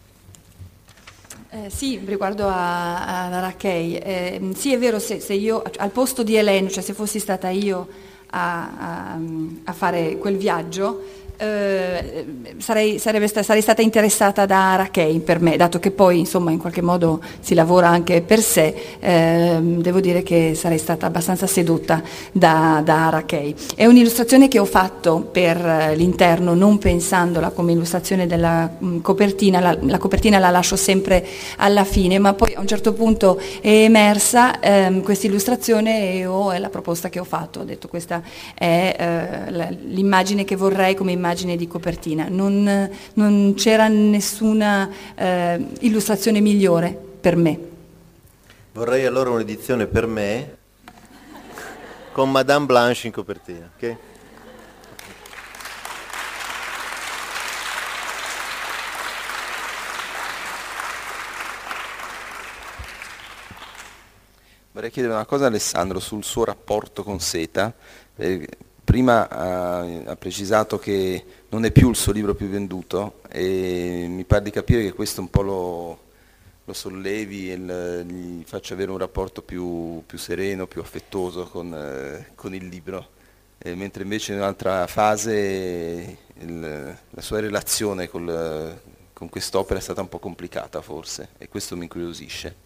Eh, sì, riguardo a, a Rackey, eh, sì è vero, se, se io al posto di Hélène, cioè se fossi stata io a, a, a fare quel viaggio, eh, sarei, sarebbe sta, sarei stata interessata da Rackey per me, dato che poi insomma in qualche modo si lavora anche per sé, eh, devo dire che sarei stata abbastanza sedotta da, da Rackey. È un'illustrazione che ho fatto per l'interno, non pensandola come illustrazione della mh, copertina, la, la copertina la lascio sempre alla fine, ma poi a un certo punto è emersa ehm, questa illustrazione e oh, è la proposta che ho fatto, ho detto questa è eh, la, l'immagine che vorrei come immagine di copertina, non, non c'era nessuna eh, illustrazione migliore per me. Vorrei allora un'edizione per me con Madame Blanche in copertina, ok? Vorrei chiedere una cosa a Alessandro sul suo rapporto con Seta. Eh, prima ha, ha precisato che non è più il suo libro più venduto e mi pare di capire che questo un po' lo, lo sollevi e il, gli faccia avere un rapporto più, più sereno, più affettuoso con, eh, con il libro. Eh, mentre invece in un'altra fase il, la sua relazione col, con quest'opera è stata un po' complicata forse e questo mi incuriosisce.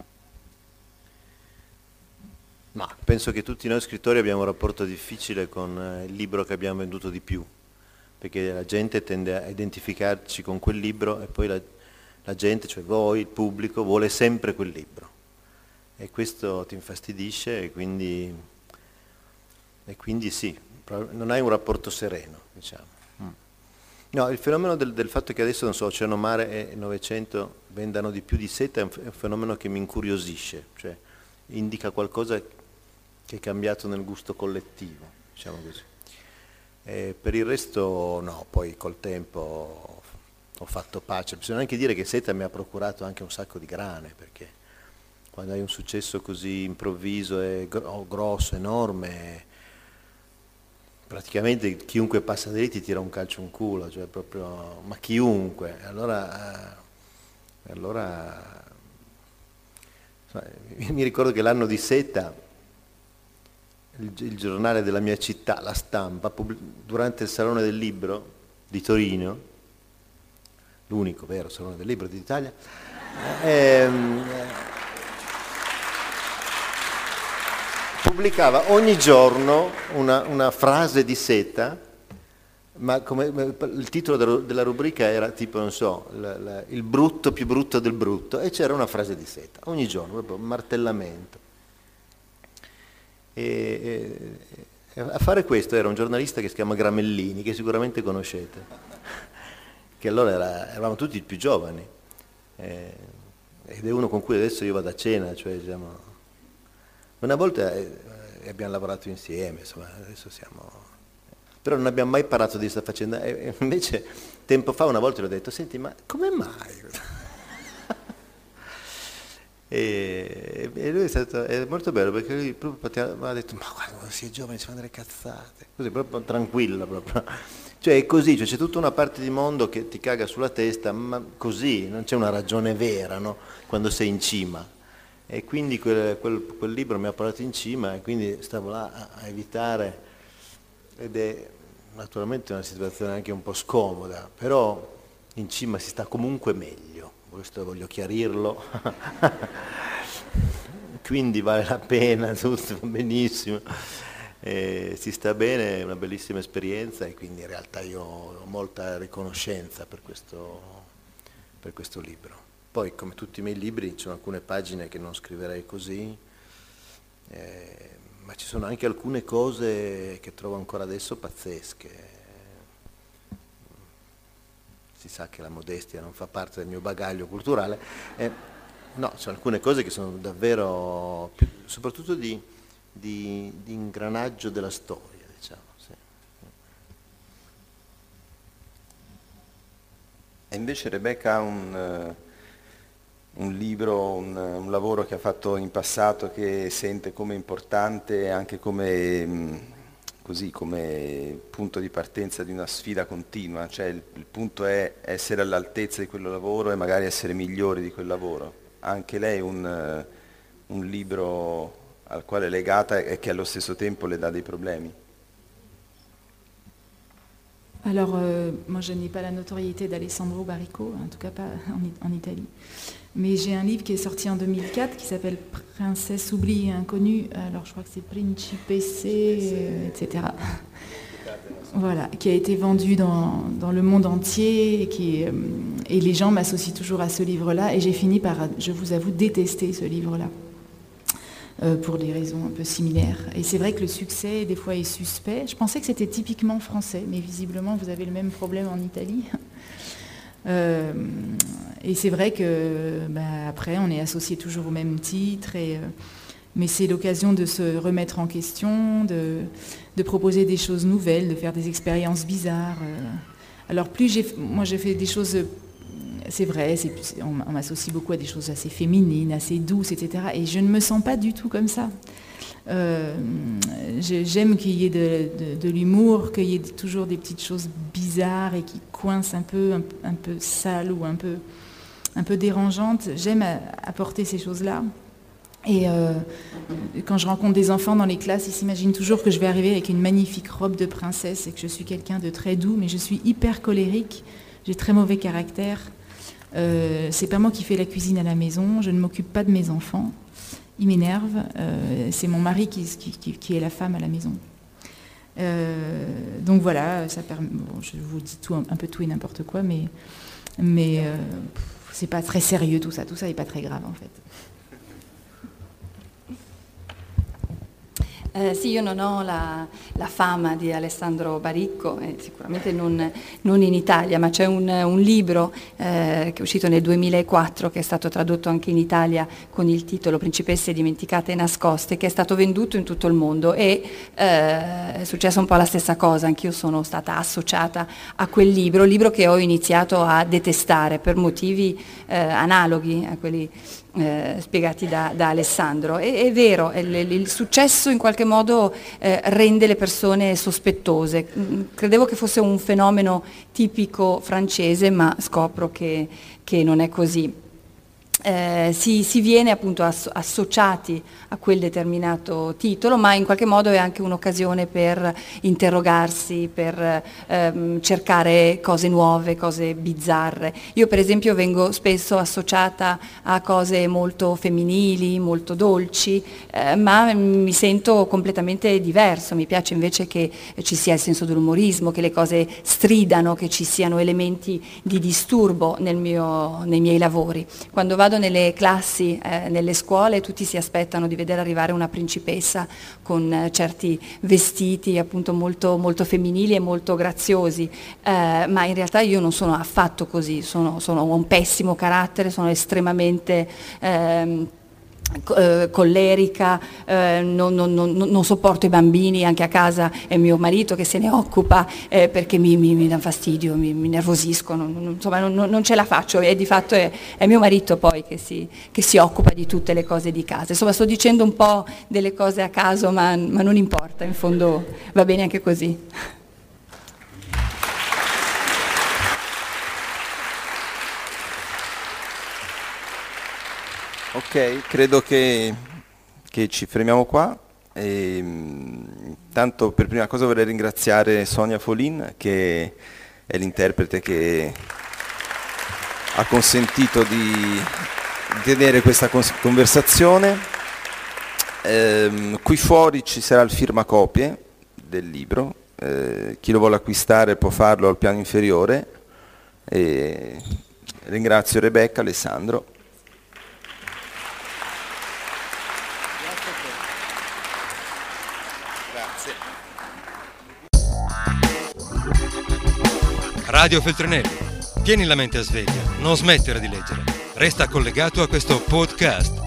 Ma penso che tutti noi scrittori abbiamo un rapporto difficile con il libro che abbiamo venduto di più, perché la gente tende a identificarci con quel libro e poi la, la gente, cioè voi, il pubblico, vuole sempre quel libro e questo ti infastidisce e quindi, e quindi sì, non hai un rapporto sereno, diciamo. Mm. No, il fenomeno del, del fatto che adesso, non so, Oceano Mare e Novecento vendano di più di Seta è un, è un fenomeno che mi incuriosisce, cioè indica qualcosa che è cambiato nel gusto collettivo, diciamo così. E per il resto no, poi col tempo ho fatto pace. Bisogna anche dire che Seta mi ha procurato anche un sacco di grane, perché quando hai un successo così improvviso e grosso, enorme, praticamente chiunque passa di lì ti tira un calcio in culo, cioè proprio, ma chiunque. Allora, allora mi ricordo che l'anno di Seta il, il giornale della mia città, La Stampa, durante il Salone del Libro di Torino, l'unico vero Salone del Libro d'Italia, ehm, pubblicava ogni giorno una, una frase di Seta, ma come, il titolo della rubrica era tipo, non so, la, la, il brutto più brutto del brutto, e c'era una frase di Seta, ogni giorno, proprio un martellamento. E, e, a fare questo era un giornalista che si chiama Gramellini, che sicuramente conoscete, che allora era, eravamo tutti più giovani, eh, ed è uno con cui adesso io vado a cena, cioè diciamo, una volta eh, abbiamo lavorato insieme, insomma, adesso siamo... però non abbiamo mai parlato di questa faccenda, e invece tempo fa una volta gli ho detto, senti, ma come mai? e, e lui è stato è molto bello, perché lui proprio mi ha detto, ma guarda, quando si è giovani si fanno delle cazzate, così proprio tranquillo, proprio. Cioè è così, cioè, c'è tutta una parte di mondo che ti caga sulla testa, ma così, non c'è una ragione vera, no? Quando sei in cima. E quindi quel, quel, quel libro mi ha portato in cima e quindi stavo là a, a evitare, ed è naturalmente una situazione anche un po' scomoda, però in cima si sta comunque meglio, questo voglio chiarirlo, quindi vale la pena, tutto benissimo, eh, si sta bene, è una bellissima esperienza e quindi in realtà io ho molta riconoscenza per questo, per questo libro. Poi come tutti i miei libri ci sono alcune pagine che non scriverei così, eh, ma ci sono anche alcune cose che trovo ancora adesso pazzesche. Si sa che la modestia non fa parte del mio bagaglio culturale. Eh, no, ci sono alcune cose che sono davvero, più, soprattutto di, di, di ingranaggio della storia, diciamo. Sì. E invece Rebecca ha un... un libro, un, un lavoro che ha fatto in passato che sente come importante, anche come, così, come punto di partenza di una sfida continua, cioè il, il punto è essere all'altezza di quel lavoro e magari essere migliori di quel lavoro. Anche lei un, un libro al quale è legata e che allo stesso tempo le dà dei problemi. Alors, euh, moi je n'ai pas la notoriété d'Alessandro Baricco, en tout cas pas en, en Italie. Mais j'ai un livre qui est sorti en deux mille quatre qui s'appelle Princesse oubliée et inconnue. Alors je crois que c'est Principesse, euh, et cetera. Voilà, qui a été vendu dans, dans le monde entier et, qui, euh, et les gens m'associent toujours à ce livre-là. Et j'ai fini par, je vous avoue, détester ce livre-là. Euh, pour des raisons un peu similaires. Et c'est vrai que le succès, des fois, est suspect. Je pensais que c'était typiquement français, mais visiblement, vous avez le même problème en Italie. Euh, et c'est vrai que, bah, après, on est associé toujours au même titre, et, euh, mais c'est l'occasion de se remettre en question, de, de proposer des choses nouvelles, de faire des expériences bizarres. Euh. Alors, plus j'ai, moi, j'ai fait des choses c'est vrai, c'est, c'est, on, on m'associe beaucoup à des choses assez féminines, assez douces, et cetera. Et je ne me sens pas du tout comme ça. Euh, j'aime qu'il y ait de, de, de l'humour, qu'il y ait toujours des petites choses bizarres et qui coincent un peu, un, un peu sales ou un peu, un peu dérangeantes. J'aime apporter ces choses-là. Et euh, quand je rencontre des enfants dans les classes, ils s'imaginent toujours que je vais arriver avec une magnifique robe de princesse et que je suis quelqu'un de très doux, mais je suis hyper colérique, j'ai très mauvais caractère. Euh, c'est pas moi qui fais la cuisine à la maison, je ne m'occupe pas de mes enfants. Il m'énerve, euh, c'est mon mari qui, qui, qui est la femme à la maison. Euh, donc voilà, ça permet, bon, je vous dis tout, un, un peu tout et n'importe quoi, mais, mais euh, c'est pas très sérieux tout ça, tout ça n'est pas très grave en fait. Eh, sì, io non ho la, la fama di Alessandro Baricco, eh, sicuramente non, non in Italia, ma c'è un, un libro eh, che è uscito nel duemilaquattro, che è stato tradotto anche in Italia con il titolo Principesse dimenticate e nascoste, che è stato venduto in tutto il mondo e eh, è successa un po' la stessa cosa, anch'io sono stata associata a quel libro, libro che ho iniziato a detestare per motivi eh, analoghi a quelli Eh, spiegati da, da Alessandro. E, è vero, il, il successo in qualche modo eh, rende le persone sospettose. Credevo che fosse un fenomeno tipico francese, ma scopro che, che non è così. Eh, si, si viene appunto asso- associati a quel determinato titolo, ma in qualche modo è anche un'occasione per interrogarsi, per ehm, cercare cose nuove, cose bizzarre. Io per esempio vengo spesso associata a cose molto femminili, molto dolci, eh, ma mi sento completamente diverso. Mi piace invece che ci sia il senso dell'umorismo, che le cose stridano, che ci siano elementi di disturbo nel mio, nei miei lavori. Quando vado nelle classi, eh, nelle scuole, tutti si aspettano di vedere arrivare una principessa con eh, certi vestiti appunto molto, molto femminili e molto graziosi, eh, ma in realtà io non sono affatto così, sono, sono un pessimo carattere, sono estremamente ehm, collerica, eh, non, non, non, non sopporto i bambini, anche a casa è mio marito che se ne occupa eh, perché mi, mi, mi dà fastidio, mi, mi nervosiscono, non, insomma non, non ce la faccio e di fatto è, è mio marito poi che si, che si occupa di tutte le cose di casa. Insomma sto dicendo un po' delle cose a caso, ma, ma non importa, in fondo va bene anche così. Ok, credo che, che ci fermiamo qua. E, tanto per prima cosa vorrei ringraziare Sonia Folin, che è l'interprete che ha consentito di tenere questa conversazione. Eh, qui fuori ci sarà il firmacopie del libro, eh, chi lo vuole acquistare può farlo al piano inferiore. E ringrazio Rebecca, Alessandro. Radio Feltrinelli, tieni la mente a sveglia, non smettere di leggere. Resta collegato a questo podcast.